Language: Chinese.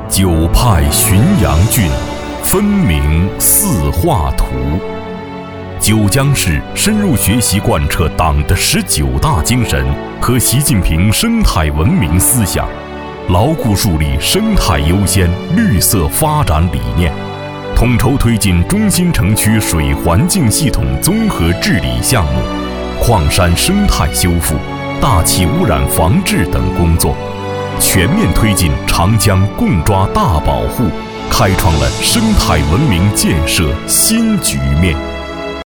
九派浔阳郡，分明四画图。九江市深入学习贯彻党的19大精神和习近平生态文明思想，牢固树立生态优先、绿色发展理念，统筹推进中心城区水环境系统综合治理项目、矿山生态修复、大气污染防治等工作，全面推进长江共抓大保护，开创了生态文明建设新局面。